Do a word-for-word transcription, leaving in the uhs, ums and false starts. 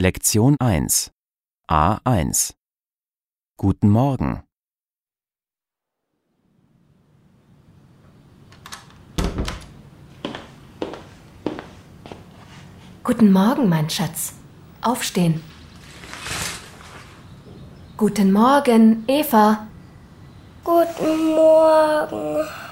Lektion eins A eins Guten Morgen. Guten Morgen, mein Schatz. Aufstehen. Guten Morgen, Eva. Guten Morgen.